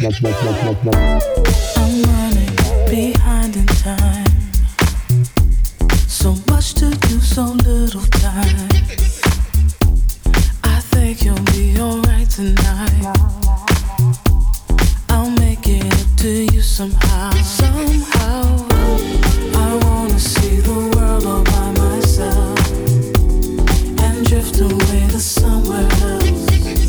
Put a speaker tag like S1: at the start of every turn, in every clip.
S1: I'm running behind in time. So much to do, so little time. I think you'll be alright tonight. I'll make it up to you somehow. Somehow, I wanna see the world all by myself and drift away to somewhere else.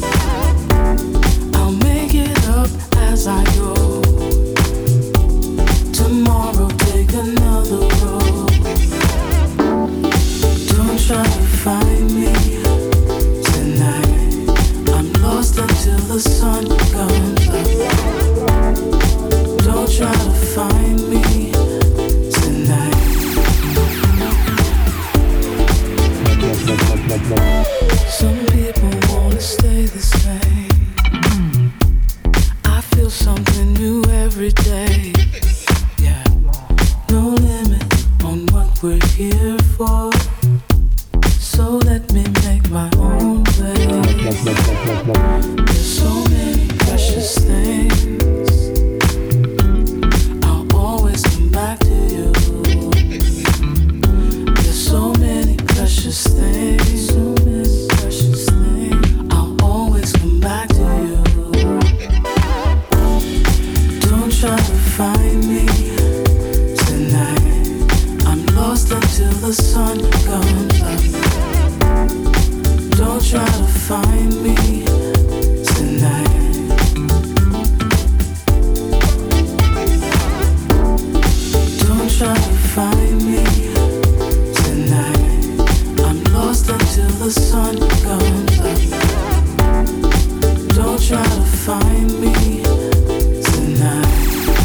S1: I'll make it up as I go. Tomorrow take another road. Don't try to find me tonight. I'm lost until the sun comes up. Don't try to find me tonight. Some people wanna stay the same. I feel something new every day. Yeah, no limit on what we're here for. So let me make my own way. There's so many precious things. I'll always come back to you. There's so many precious things. So many precious things. I'll always come back to you. Don't try to find me tonight. I'm lost until the sun comes up. Don't try to find me tonight. Don't try to find me tonight. I'm lost until the sun comes up. Don't try to find me tonight.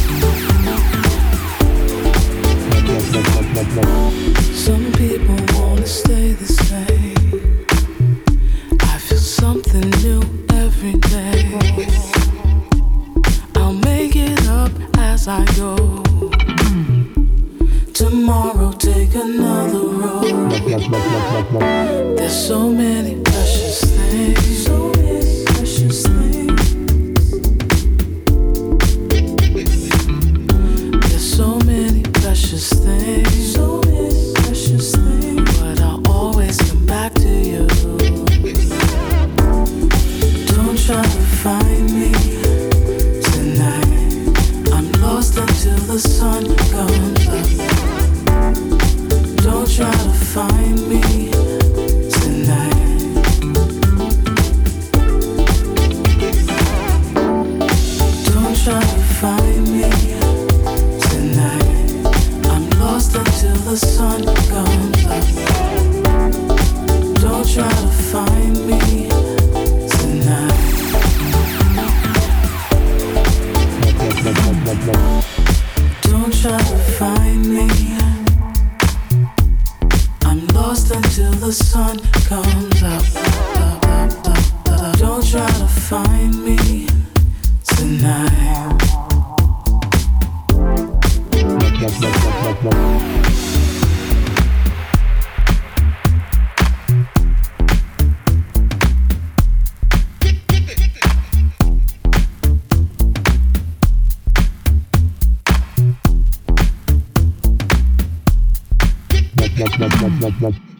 S1: Some people wanna stay the same. I feel something new every day. I'll make it up as I go. Tomorrow take another road. There's so many precious things. So many precious things. There's so many precious things. So many precious things. But I'll always come back to you. Don't try to find me tonight. I'm lost until the sun comes up. Don't try to find me tonight. Don't try to find me tonight. I'm lost until the sun comes up. Don't try to find me tonight. Don't try to find me. I'm lost until the sun comes up. Don't try to find me tonight.
S2: Blah, blah, blah, blah, blah.